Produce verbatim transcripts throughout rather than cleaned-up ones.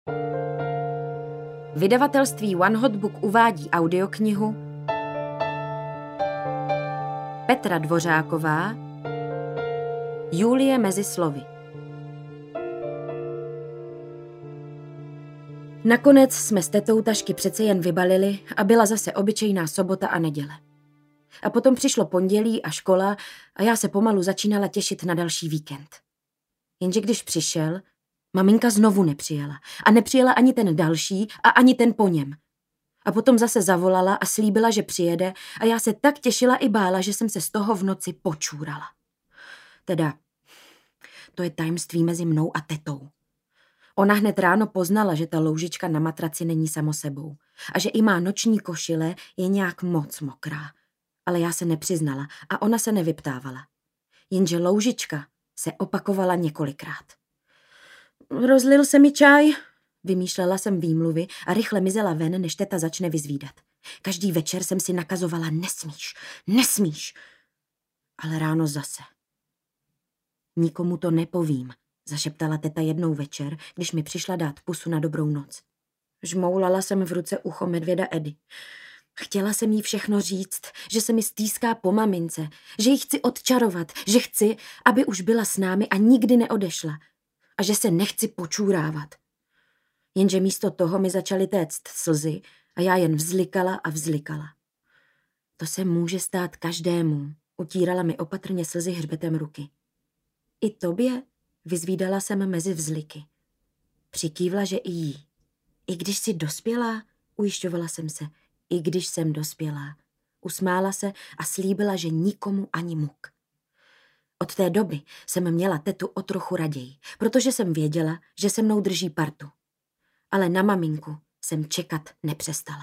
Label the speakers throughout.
Speaker 1: Vydavatelství One Hot Book uvádí audioknihu Petra Dvořáková Julie mezi slovy. Nakonec jsme s tetou tašky přece jen vybalili a byla zase obyčejná sobota a neděle. A potom přišlo pondělí a škola a já se pomalu začínala těšit na další víkend. Jenže když přišel, maminka znovu nepřijela. A nepřijela ani ten další a ani ten po něm. A potom zase zavolala a slíbila, že přijede a já se tak těšila i bála, že jsem se z toho v noci počůrala. Teda, to je tajemství mezi mnou a tetou. Ona hned ráno poznala, že ta loužička na matraci není samo sebou a že i má noční košile je nějak moc mokrá. Ale já se nepřiznala a ona se nevyptávala. Jenže loužička se opakovala několikrát. Rozlil se mi čaj, vymýšlela jsem výmluvy a rychle mizela ven, než teta začne vyzvídat. Každý večer jsem si nakazovala nesmíš, nesmíš. Ale ráno zase. Nikomu to nepovím, zašeptala teta jednou večer, když mi přišla dát pusu na dobrou noc. Žmoulala jsem v ruce ucho medvěda Edy. Chtěla jsem jí všechno říct, že se mi stýská po mamince, že ji chci odčarovat, že chci, aby už byla s námi a nikdy neodešla a že se nechci počůrávat. Jenže místo toho mi začaly téct slzy a já jen vzlikala a vzlikala. To se může stát každému, utírala mi opatrně slzy hřbetem ruky. I tobě, vyzvídala jsem mezi vzliky. Přikývla, že i jí. I když jsi dospělá, ujišťovala jsem se, i když jsem dospělá. Usmála se a slíbila, že nikomu ani muk. Od té doby jsem měla tetu o trochu raději, protože jsem věděla, že se mnou drží partu. Ale na maminku jsem čekat nepřestala.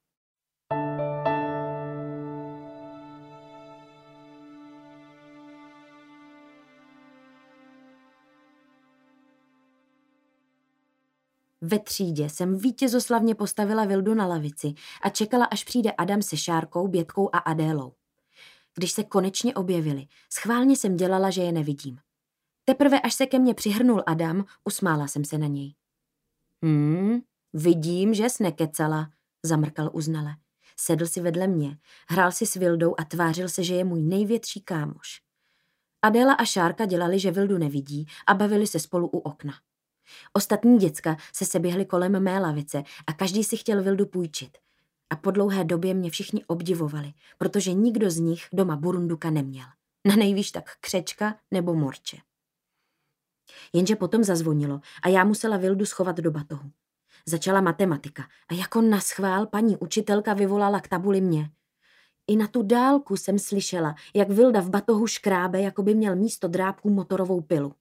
Speaker 1: Ve třídě jsem vítězoslavně postavila Vildu na lavici a čekala, až přijde Adam se Šárkou, Bětkou a Adélou. Když se konečně objevili, schválně jsem dělala, že je nevidím. Teprve až se ke mně přihrnul Adam, usmála jsem se na něj. Hmm, vidím, že jsi nekecala, zamrkal uznale. Sedl si vedle mě, hrál si s Vildou a tvářil se, že je můj největší kámoš. Adéla a Šárka dělali, že Vildu nevidí a bavili se spolu u okna. Ostatní děcka se seběhli kolem mé lavice a každý si chtěl Vildu půjčit. A po dlouhé době mě všichni obdivovali, protože nikdo z nich doma burunduka neměl. Na nejvýš tak Křečka nebo Morče. Jenže potom zazvonilo a já musela Vildu schovat do batohu. Začala matematika a jako naschvál paní učitelka vyvolala k tabuli mě. I na tu dálku jsem slyšela, jak Vilda v batohu škrábe, jako by měl místo drápků motorovou pilu.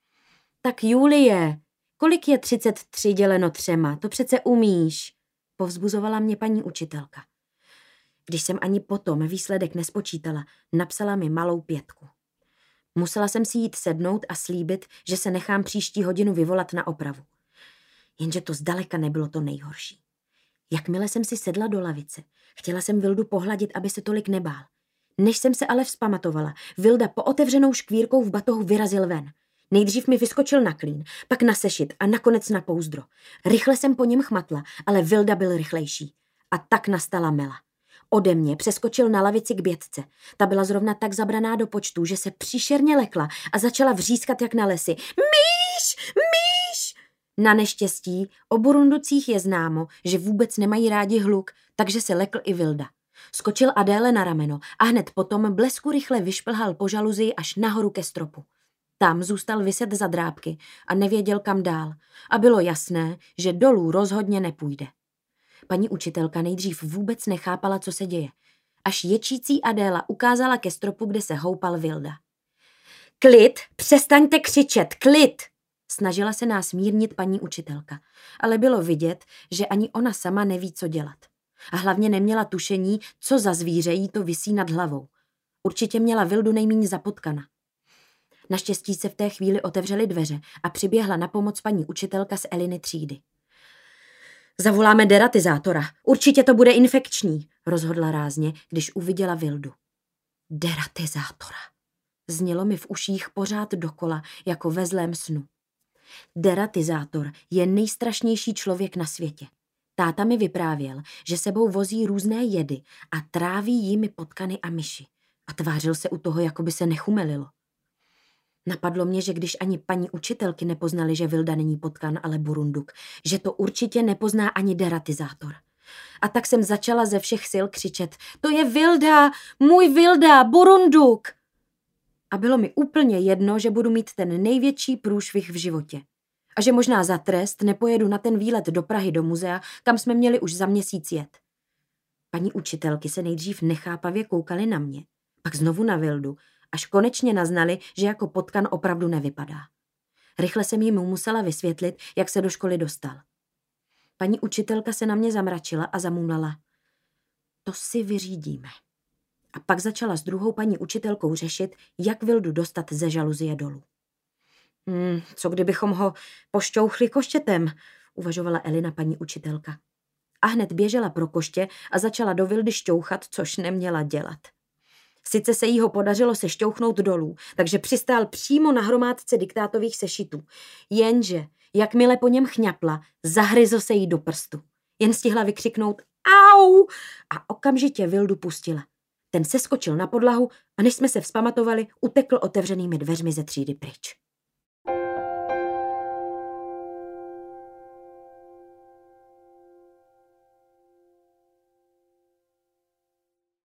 Speaker 1: Tak Julie, kolik je třicet tři děleno třema? To přece umíš, povzbuzovala mě paní učitelka. Když jsem ani potom výsledek nespočítala, napsala mi malou pětku. Musela jsem si jít sednout a slíbit, že se nechám příští hodinu vyvolat na opravu. Jenže to zdaleka nebylo to nejhorší. Jakmile jsem si sedla do lavice, chtěla jsem Vildu pohladit, aby se tolik nebál. Než jsem se ale vzpamatovala, Vilda po otevřenou škvírkou v batohu vyrazil ven. Nejdřív mi vyskočil na klín, pak na sešit a nakonec na pouzdro. Rychle jsem po něm chmatla, ale Vilda byl rychlejší. A tak nastala mela. Ode mě přeskočil na lavici k Bětce. Ta byla zrovna tak zabraná do počtu, že se příšerně lekla a začala vřískat jak na lesy. Míš! Míš! Na neštěstí o burunducích je známo, že vůbec nemají rádi hluk, takže se lekl i Vilda. Skočil Adéle na rameno a hned potom blesku rychle vyšplhal po žaluzii až nahoru ke stropu. Tam zůstal viset za drápky a nevěděl kam dál a bylo jasné, že dolů rozhodně nepůjde. Paní učitelka nejdřív vůbec nechápala, co se děje. Až ječící Adéla ukázala ke stropu, kde se houpal Vilda. Klid, přestaňte křičet, klid! Snažila se nás mírnit paní učitelka, ale bylo vidět, že ani ona sama neví, co dělat. A hlavně neměla tušení, co za zvíře jí to visí nad hlavou. Určitě měla Vildu nejmíň zapotkana. Naštěstí se v té chvíli otevřely dveře a přiběhla na pomoc paní učitelka z Eliny třídy. Zavoláme deratizátora. Určitě to bude infekční, rozhodla rázně, když uviděla Vildu. Deratizátora. Znělo mi v uších pořád dokola, jako ve zlém snu. Deratizátor je nejstrašnější člověk na světě. Táta mi vyprávěl, že sebou vozí různé jedy a tráví jimi potkany a myši. A tvářil se u toho, jako by se nechumelilo. Napadlo mě, že když ani paní učitelky nepoznali, že Vilda není potkan, ale burunduk, že to určitě nepozná ani deratizátor. A tak jsem začala ze všech sil křičet: to je Vilda, můj Vilda, burunduk! A bylo mi úplně jedno, že budu mít ten největší průšvih v životě. A že možná za trest nepojedu na ten výlet do Prahy do muzea, kam jsme měli už za měsíc jet. Paní učitelky se nejdřív nechápavě koukaly na mě, pak znovu na Vildu, až konečně naznali, že jako potkan opravdu nevypadá. Rychle jsem jim musela vysvětlit, jak se do školy dostal. Paní učitelka se na mě zamračila a zamumlala: to si vyřídíme. A pak začala s druhou paní učitelkou řešit, jak Vildu dostat ze žaluzie dolů. Hmm, co kdybychom ho pošťouchli koštětem, uvažovala Elina paní učitelka. A hned běžela pro koště a začala do Vildy šťouchat, což neměla dělat. Sice se jí ho podařilo se šťouchnout dolů, takže přistál přímo na hromádce diktátových sešitů. Jenže, jakmile po něm chňapla, zahryzl se jí do prstu. Jen stihla vykřiknout au a okamžitě Vildu pustila. Ten seskočil na podlahu a než jsme se vzpamatovali, utekl otevřenými dveřmi ze třídy pryč.